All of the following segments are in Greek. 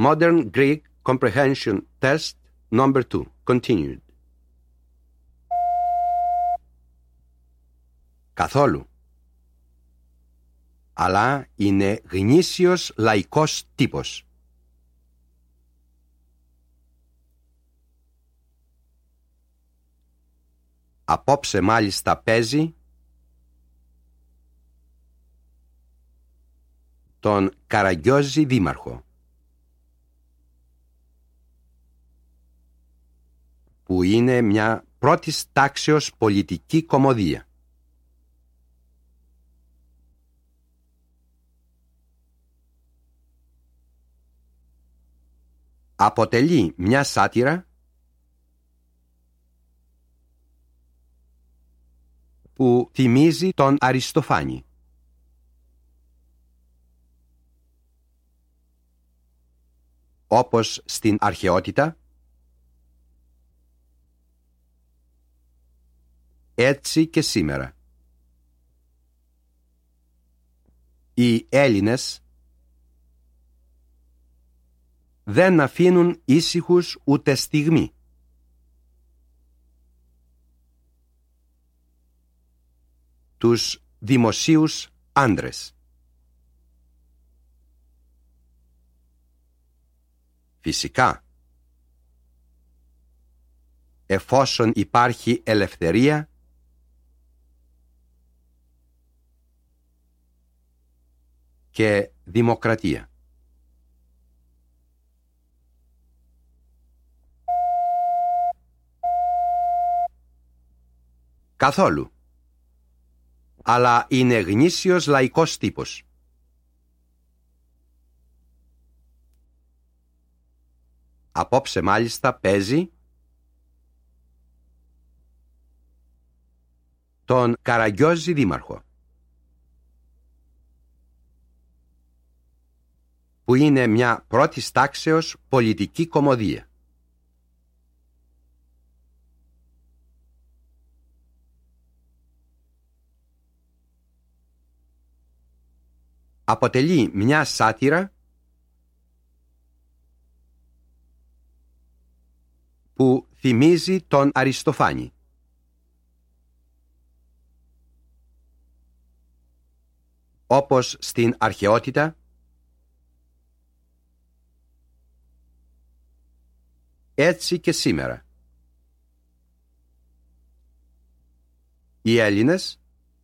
Modern Greek Comprehension Test Number 2. Continued. Καθόλου. Αλλά είναι γνήσιος λαϊκός τύπος. Απόψε μάλιστα παίζει τον Καραγκιόζη δήμαρχο, που είναι μια πρώτης τάξεως πολιτική κωμωδία. Αποτελεί μια σάτυρα που θυμίζει τον Αριστοφάνη. Όπως στην αρχαιότητα, έτσι και σήμερα. Οι Έλληνες δεν αφήνουν ήσυχους ούτε στιγμή. Τους δημοσίους άντρες. Φυσικά, εφόσον υπάρχει ελευθερία και δημοκρατία. Καθόλου. Αλλά είναι γνήσιος λαϊκός τύπος. Απόψε μάλιστα παίζει τον Καραγκιόζη δήμαρχο, που είναι μια πρώτης τάξεως πολιτική κωμωδία. Αποτελεί μια σάτυρα που θυμίζει τον Αριστοφάνη. Όπως στην αρχαιότητα, έτσι και σήμερα. Οι Έλληνες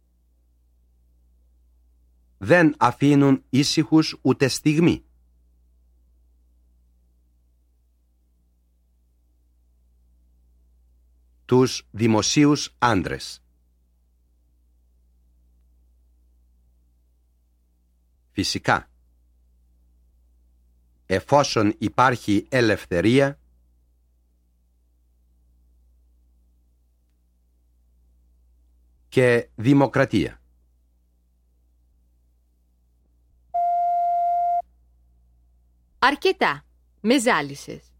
δεν αφήνουν ήσυχους ούτε στιγμή. Τους δημοσίους άντρες. Φυσικά, εφόσον υπάρχει ελευθερία και δημοκρατία. Αρκετά. Με ζάλισες.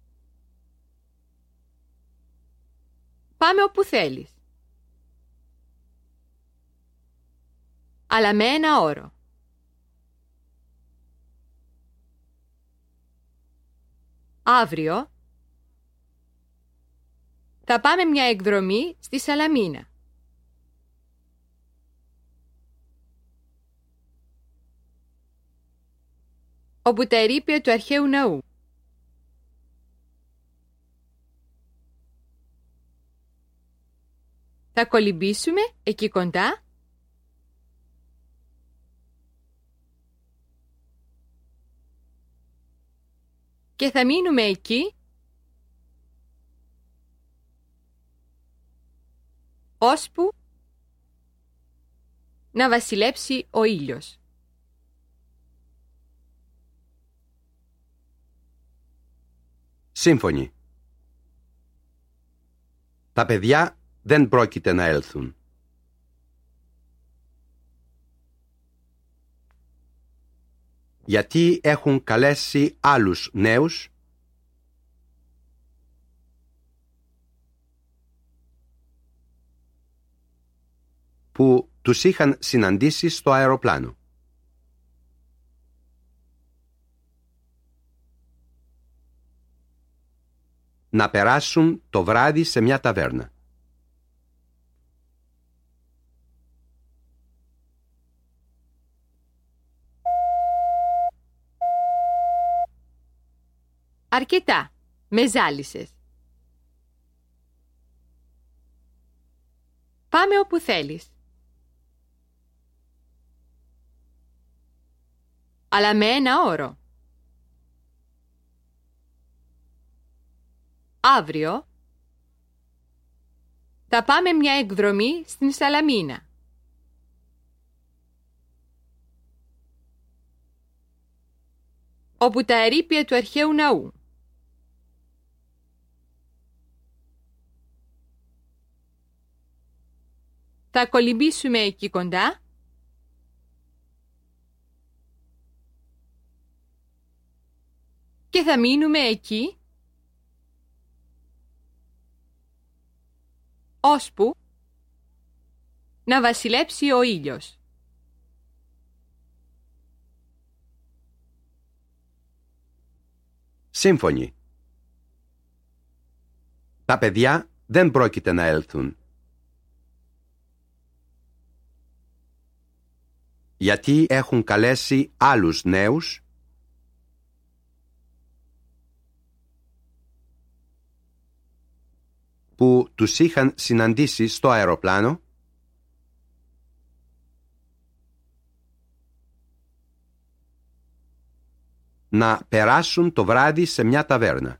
Πάμε όπου θέλεις. Αλλά με ένα όρο. Αύριο θα πάμε μια εκδρομή στη Σαλαμίνα. Όπου τα ερείπια του αρχαίου ναού. Θα κολυμπήσουμε εκεί κοντά και θα μείνουμε εκεί ώσπου να βασιλέψει ο ήλιος. Σύμφωνοι. Τα παιδιά δεν πρόκειται να έλθουν. Γιατί έχουν καλέσει άλλους νέους που τους είχαν συναντήσει στο αεροπλάνο. να περάσουν το βράδυ σε μια ταβέρνα. Αρκετά. Με ζάλισες. Πάμε όπου θέλεις. Αλλά με ένα όρο. Αύριο θα πάμε μια εκδρομή στην Σαλαμίνα. Όπου τα ερείπια του αρχαίου ναού. Θα κολυμπήσουμε εκεί κοντά και θα μείνουμε εκεί ώσπου να βασιλέψει ο ήλιος. Σύμφωνοι. Τα παιδιά δεν πρόκειται να έλθουν. Γιατί έχουν καλέσει άλλους νέους που τους είχαν συναντήσει στο αεροπλάνο να περάσουν το βράδυ σε μια ταβέρνα.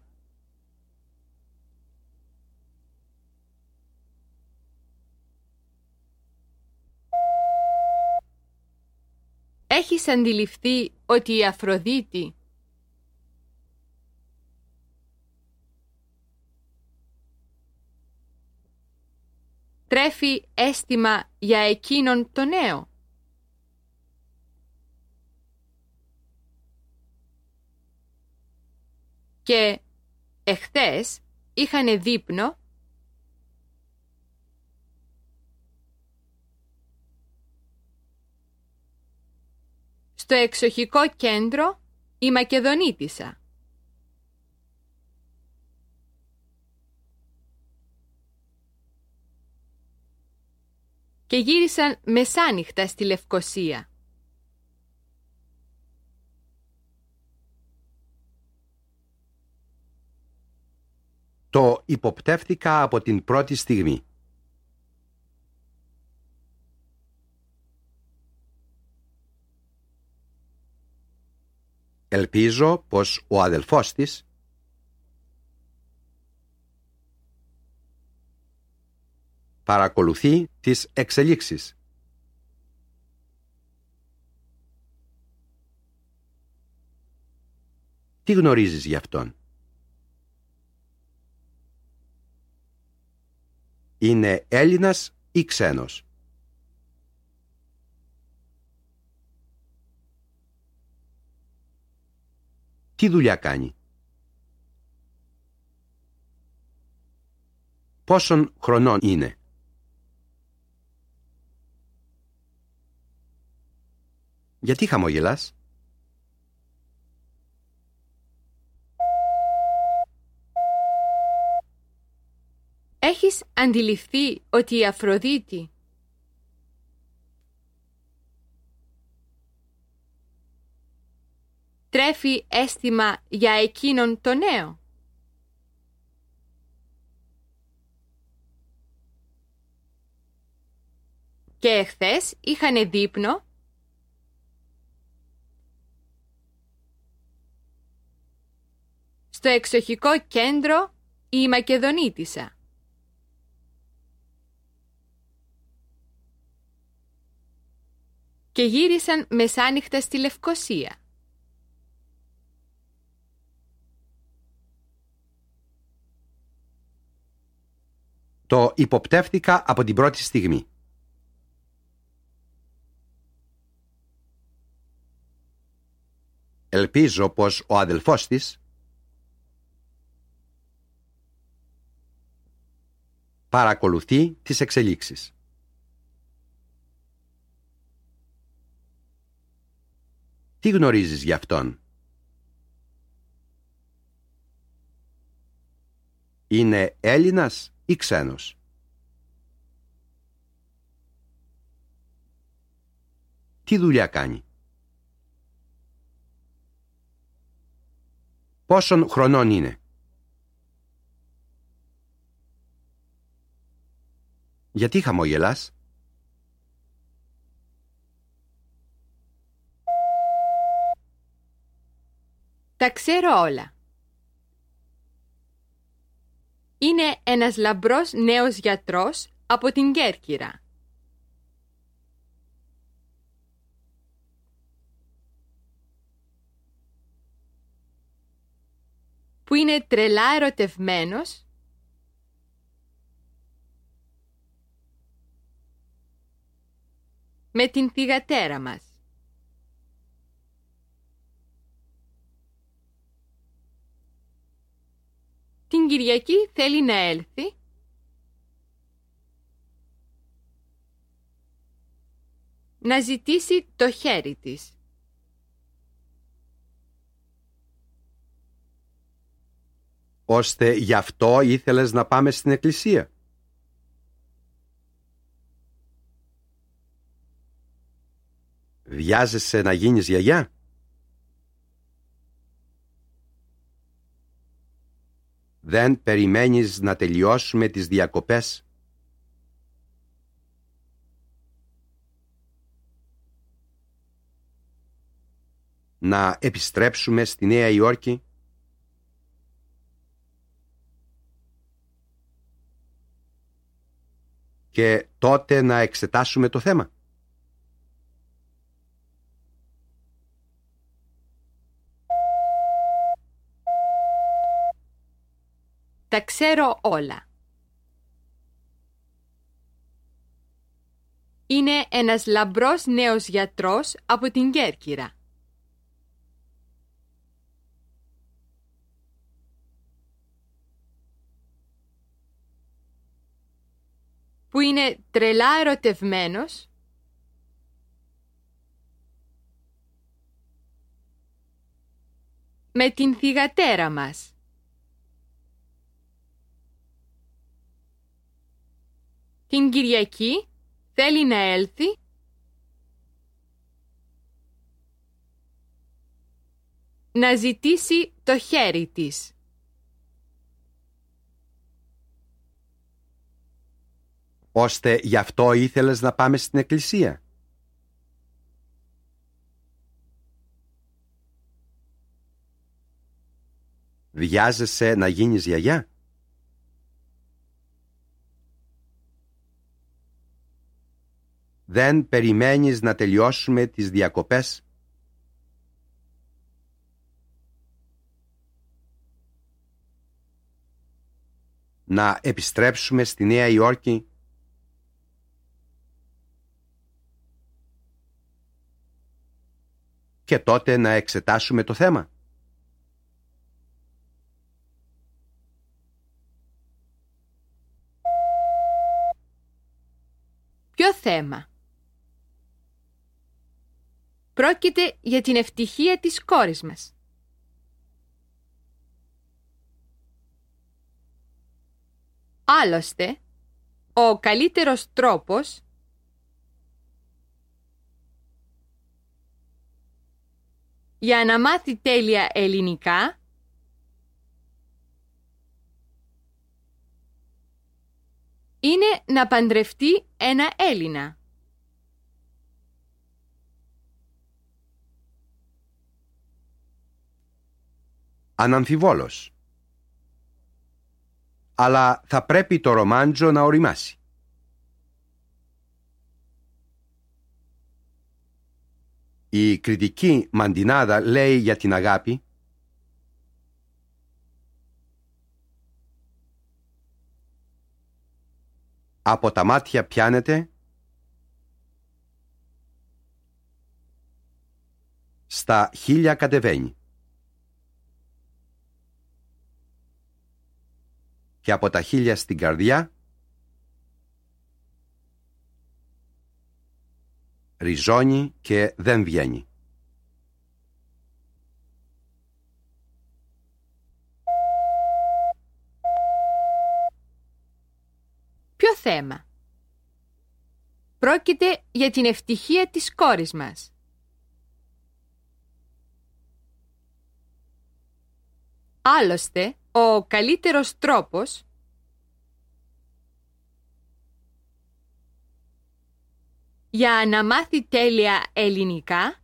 Έχεις αντιληφθεί ότι η Αφροδίτη τρέφει αίσθημα για εκείνον το νέο? Και εχθές είχανε δείπνο στο εξοχικό κέντρο η Μακεδονίτισσα. Και γύρισαν μεσάνυχτα στη Λευκοσία. Το υποπτεύθηκα από την πρώτη στιγμή. Ελπίζω πως ο αδελφός της παρακολουθεί τις εξελίξεις. Τι γνωρίζεις γι' αυτόν? Είναι Έλληνας ή ξένος? Τι δουλειά κάνει? Πόσων χρονών είναι? Γιατί χαμογελάς? Έχεις αντιληφθεί ότι η Αφροδίτη τρέφει αίσθημα για εκείνον το νέο? Και εχθές είχανε δείπνο στο εξοχικό κέντρο η Μακεδονίτισσα. Και γύρισαν μεσάνυχτα στη Λευκοσία. Το υποπτεύθηκα από την πρώτη στιγμή. Ελπίζω πως ο αδελφός της παρακολουθεί τις εξελίξεις. Τι γνωρίζεις γι' αυτόν? Είναι Έλληνας ή ξένος? Τι δουλειά κάνει? Πόσων χρονών είναι? Γιατί χαμογελάς? Τα ξέρω όλα. Είναι ένας λαμπρός νέος γιατρός από την Κέρκυρα. Που είναι τρελά ερωτευμένος με την θυγατέρα μας. Την Κυριακή θέλει να έλθει να ζητήσει το χέρι της. Ώστε γι' αυτό ήθελες να πάμε στην εκκλησία? Βιάζεσαι να γίνεις γιαγιά? Δεν περιμένεις να τελειώσουμε τις διακοπές? Να επιστρέψουμε στη Νέα Υόρκη? Και τότε να εξετάσουμε το θέμα? Τα ξέρω όλα. Είναι ένας λαμπρός νέος γιατρός από την Κέρκυρα. Που είναι τρελά ερωτευμένος με την θυγατέρα μας. Την Κυριακή θέλει να έλθει να ζητήσει το χέρι της. Ώστε γι' αυτό ήθελες να πάμε στην εκκλησία? Βιάζεσαι να γίνεις γιαγιά? Δεν περιμένεις να τελειώσουμε τις διακοπές? Να επιστρέψουμε στη Νέα Υόρκη? Και τότε να εξετάσουμε το θέμα? Ποιο θέμα? Πρόκειται για την ευτυχία της κόρης μας. Άλλωστε, ο καλύτερος τρόπος για να μάθει τέλεια ελληνικά είναι να παντρευτεί ένα Έλληνα. Αναμφιβόλως. Αλλά θα πρέπει το ρομάντζο να οριμάσει. Η κριτική Μαντινάδα λέει για την αγάπη: από τα μάτια πιάνεται, στα χείλια κατεβαίνει. Και από τα χείλια στην καρδιά ριζώνει και δεν βγαίνει. θέμα. Πρόκειται για την ευτυχία της κόρης μας. Άλλωστε, ο καλύτερος τρόπος για να μάθει τέλεια ελληνικά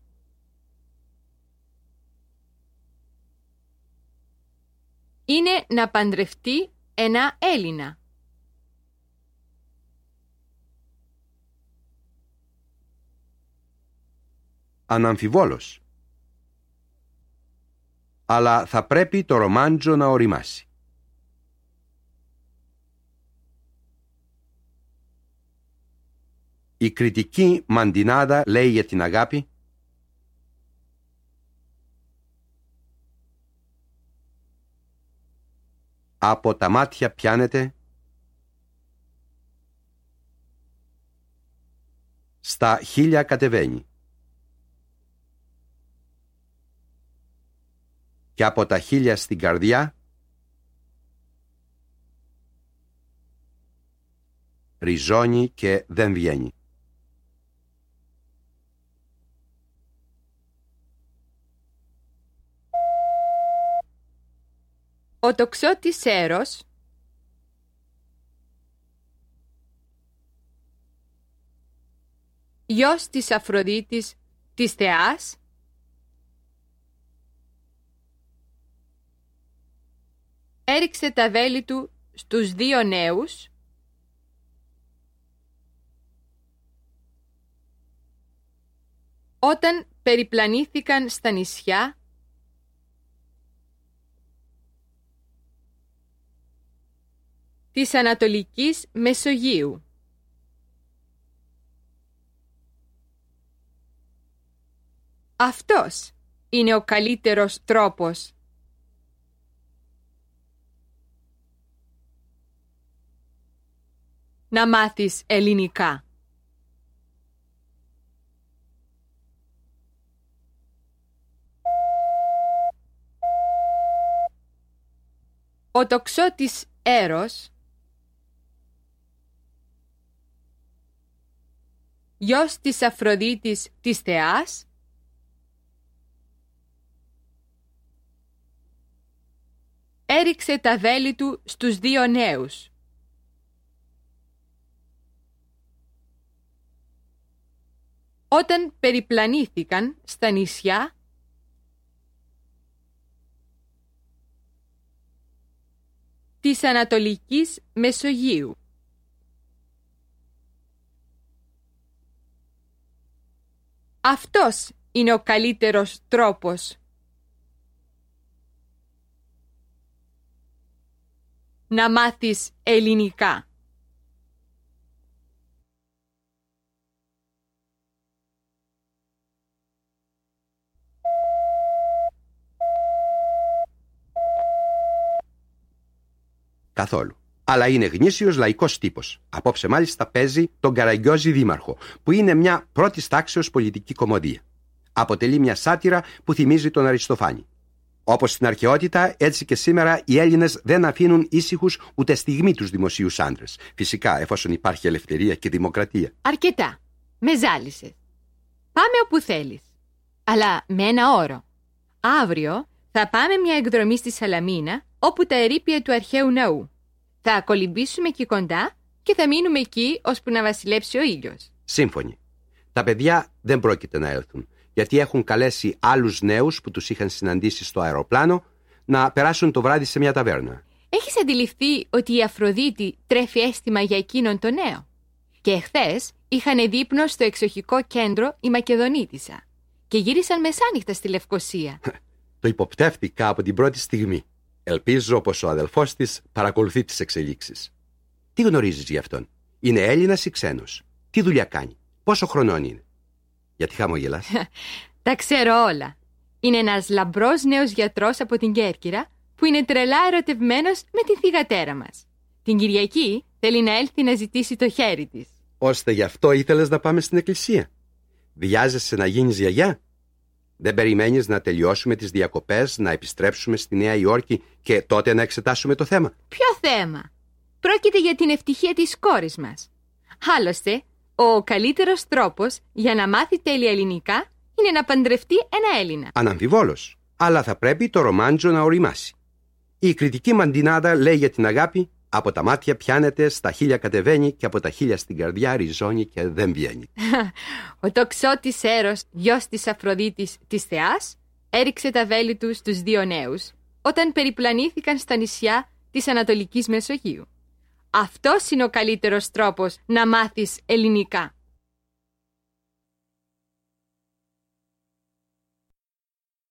είναι να παντρευτεί ένα Έλληνα. Αναμφιβόλως. Αλλά θα πρέπει το ρομάντζο να οριμάσει. Η κριτική Μαντινάδα λέει για την αγάπη: από τα μάτια πιάνεται, στα χείλια κατεβαίνει και από τα χείλια στην καρδιά ριζώνει και δεν βγαίνει. Ο τοξότης Έρος γιος της Αφροδίτης της θεάς έριξε τα βέλη του στους δύο νέους όταν περιπλανήθηκαν στα νησιά της Ανατολικής Μεσογείου. Αυτός είναι ο καλύτερος τρόπος να μάθεις ελληνικά. Ο τοξότης Έρος γιος της Αφροδίτης της θεάς έριξε τα βέλη του στους δύο νέους όταν περιπλανήθηκαν στα νησιά της Ανατολικής Μεσογείου. Αυτός είναι ο καλύτερος τρόπος να μάθεις ελληνικά. Καθόλου. Αλλά είναι γνήσιος λαϊκός τύπος. Απόψε μάλιστα παίζει τον Καραγκιόζη δήμαρχο, που είναι μια πρώτης τάξεως πολιτική κωμωδία. Αποτελεί μια σάτυρα που θυμίζει τον Αριστοφάνη. Όπως στην αρχαιότητα, έτσι και σήμερα οι Έλληνες δεν αφήνουν ήσυχους ούτε στιγμή τους δημοσίους άντρες. Φυσικά, εφόσον υπάρχει ελευθερία και δημοκρατία. Αρκετά. Με ζάλισες. Πάμε όπου θέλεις. Αλλά με ένα όρο. Αύριο θα πάμε μια εκδρομή στη Σαλαμίνα, όπου τα ερείπια του αρχαίου ναού. Θα κολυμπήσουμε εκεί κοντά και θα μείνουμε εκεί ώσπου να βασιλέψει ο ήλιος. Σύμφωνοι. Τα παιδιά δεν πρόκειται να έλθουν, γιατί έχουν καλέσει άλλους νέους που τους είχαν συναντήσει στο αεροπλάνο να περάσουν το βράδυ σε μια ταβέρνα. Έχεις αντιληφθεί ότι η Αφροδίτη τρέφει αίσθημα για εκείνον τον νέο? Και εχθές είχαν δείπνο στο εξοχικό κέντρο η Μακεδονίτισσα και γύρισαν μεσάνυχτα στη Λευκοσία. Το υποπτεύτηκα από την πρώτη στιγμή. Ελπίζω πως ο αδελφός της παρακολουθεί τις εξελίξεις. Τι γνωρίζεις γι' αυτόν? Είναι Έλληνας ή ξένος? Τι δουλειά κάνει? Πόσο χρονών είναι? Γιατί χαμογελάς? Τα ξέρω όλα. Είναι ένας λαμπρός νέος γιατρός από την Κέρκυρα που είναι τρελά ερωτευμένος με την θυγατέρα μας. Την Κυριακή θέλει να έλθει να ζητήσει το χέρι της. Ώστε γι' αυτό ήθελες να πάμε στην εκκλησία? Βιάζεσαι να γίνεις γιαγιά? Δεν περιμένεις να τελειώσουμε τις διακοπές, να επιστρέψουμε στη Νέα Υόρκη και τότε να εξετάσουμε το θέμα? Ποιο θέμα? πρόκειται για την ευτυχία της κόρης μας. Άλλωστε, ο καλύτερος τρόπος για να μάθει τέλεια ελληνικά είναι να παντρευτεί ένα Έλληνα. Αναμφιβόλως, αλλά θα πρέπει το ρομάντζο να οριμάσει. Η κριτική μαντινάδα λέει για την αγάπη: από τα μάτια πιάνεται, στα χείλια κατεβαίνει και από τα χείλια στην καρδιά ριζώνει και δεν βγαίνει. Ο τοξότης Έρος, γιος της Αφροδίτης της Θεάς, έριξε τα βέλη του στους δύο νέους όταν περιπλανήθηκαν στα νησιά της Ανατολικής Μεσογείου. Αυτός είναι ο καλύτερος τρόπος να μάθεις ελληνικά.